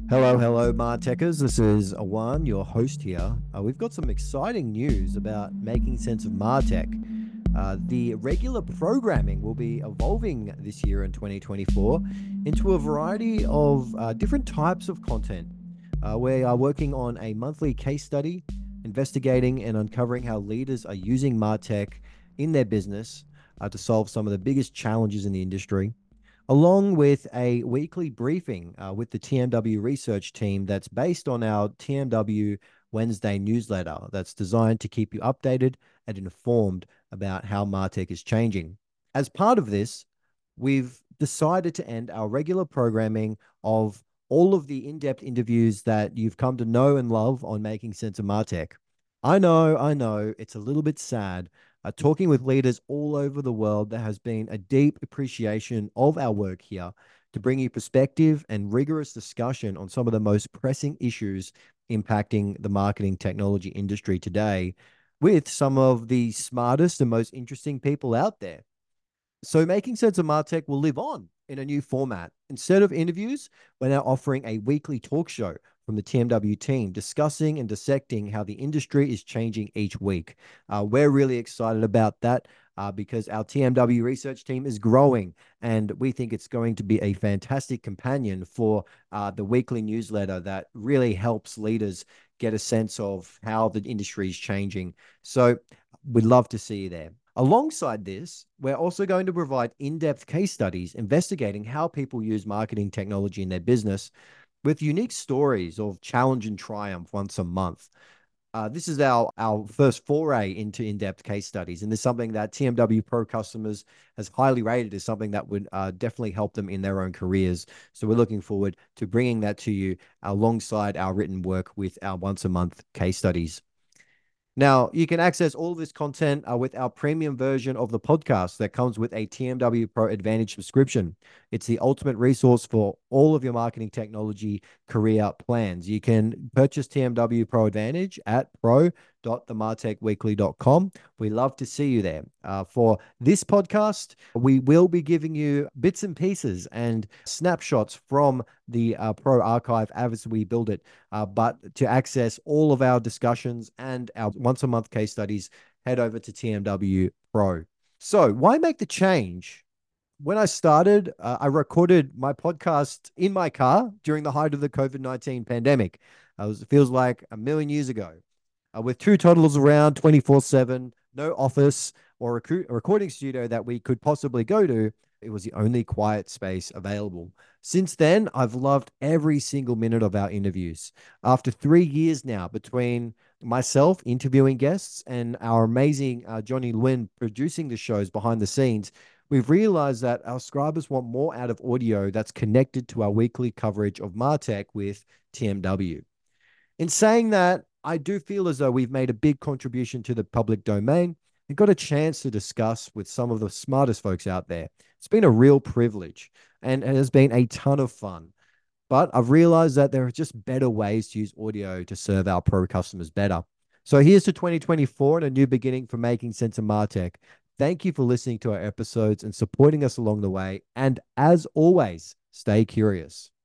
Hello, Martechers. This is Awan, your host here. We've got some exciting news about making sense of Martech. The regular programming will be evolving this year in 2024 into a variety of different types of content. We are working on a monthly case study, investigating and uncovering how leaders are using Martech in their business to solve some of the biggest challenges in the industry, along with a weekly briefing with the TMW research team that's based on our TMW Wednesday newsletter that's designed to keep you updated and informed about how Martech is changing. As part of this, we've decided to end our regular programming of all of the in-depth interviews that you've come to know and love on Making Sense of Martech. I know, it's a little bit sad. Talking with leaders all over the world, there has been a deep appreciation of our work here to bring you perspective and rigorous discussion on some of the most pressing issues impacting the marketing technology industry today with some of the smartest and most interesting people out there. So Making Sense of Martech will live on in a new format. Instead of interviews, we're now offering a weekly talk show from the TMW team discussing and dissecting how the industry is changing each week. We're really excited about that because our TMW research team is growing, and we think it's going to be a fantastic companion for the weekly newsletter that really helps leaders get a sense of how the industry is changing. So we'd love to see you there. Alongside this, we're also going to provide in-depth case studies investigating how people use marketing technology in their business with unique stories of challenge and triumph once a month. This is our first foray into in-depth case studies, and this is something that TMW Pro customers has highly rated as something that would definitely help them in their own careers. So we're looking forward to bringing that to you alongside our written work with our once-a-month case studies. Now, you can access all of this content with our premium version of the podcast that comes with a TMW Pro Advantage subscription. It's the ultimate resource for all of your marketing technology career plans. You can purchase TMW Pro Advantage at pro.themartechweekly.com. We love to see you there. For this podcast, we will be giving you bits and pieces and snapshots from the Pro archive as we build it. But to access all of our discussions and our once a month case studies, head over to TMW Pro. So, why make the change? When I started, I recorded my podcast in my car during the height of the COVID-19 pandemic. It feels like a million years ago. With two toddlers around 24/7, no office or a recording studio that we could possibly go to, it was the only quiet space available. Since then, I've loved every single minute of our interviews. After 3 years now, between myself interviewing guests and our amazing Johnny Lynn producing the shows behind the scenes, we've realized that our subscribers want more out of audio that's connected to our weekly coverage of Martech with TMW. In saying that, I do feel as though we've made a big contribution to the public domain and got a chance to discuss with some of the smartest folks out there. It's been a real privilege and it has been a ton of fun. But I've realized that there are just better ways to use audio to serve our pro customers better. So here's to 2024 and a new beginning for Making Sense of Martech. Thank you for listening to our episodes and supporting us along the way. And as always, stay curious.